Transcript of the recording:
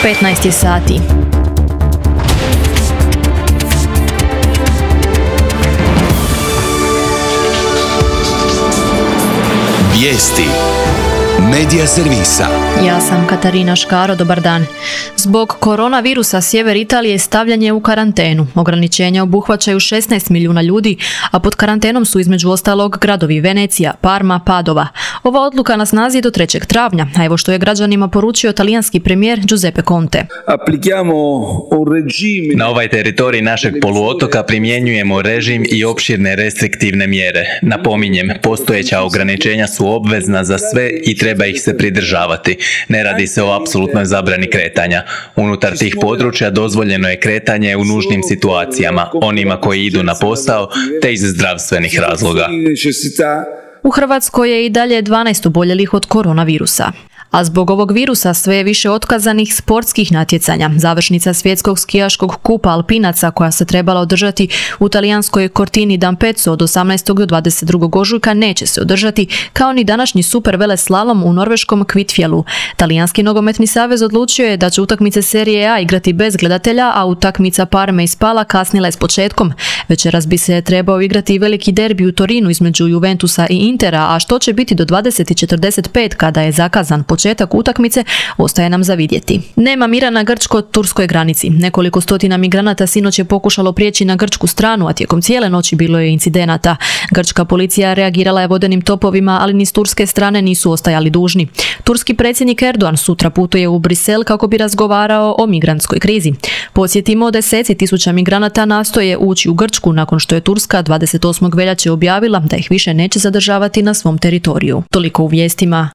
15 je sati. Vijesti Medija servisa. Ja sam Katarina Škaro, dobar dan. Zbog koronavirusa sjever Italije stavljen je u karantenu. Ograničenja obuhvaćaju 16 milijuna ljudi, a pod karantenom su između ostalog gradovi Venecija, Parma, Padova. Ova odluka na snazi je do 3. travnja, a evo što je građanima poručio talijanski premijer Giuseppe Conte. Na ovaj teritorij našeg poluotoka primjenjujemo režim i opširne restriktivne mjere. Napominjem, postojeća ograničenja su obvezna za sve i treba ih se pridržavati. Ne radi se o apsolutnoj zabrani kretanja. Unutar tih područja dozvoljeno je kretanje u nužnim situacijama, onima koji idu na posao, te iz zdravstvenih razloga. U Hrvatskoj je i dalje 12 oboljelih od koronavirusa. A zbog ovog virusa sve je više otkazanih sportskih natjecanja. Završnica svjetskog skijaškog kupa alpinaca koja se trebala održati u talijanskoj Cortini d'Ampezzo od 18. do 22. ožujka neće se održati, kao ni današnji super veleslalom u norveškom Kvitfjellu. Talijanski nogometni savez odlučio je da će utakmice serije A igrati bez gledatelja, a utakmica Parme i Spala kasnila je s početkom. Večeras bi se trebao igrati veliki derbi u Torinu između Juventusa i Intera, a što će biti do 20:45 kada je zakazan početak utakmice, ostaje nam za vidjeti. Nema mira na grčko-turskoj granici. Nekoliko stotina migranata sinoć je pokušalo prijeći na grčku stranu, a tijekom cijele noći bilo je incidenata. Grčka policija reagirala je vodenim topovima, ali ni s turske strane nisu ostajali dužni. Turski predsjednik Erdogan sutra putuje u Brisel kako bi razgovarao o migrantskoj krizi. Podsjetimo, deseci tisuća migranata nastoje ući u Grčku nakon što je Turska 28. veljače objavila da ih više neće zadržavati na svom teritoriju. Toliko u vijestima.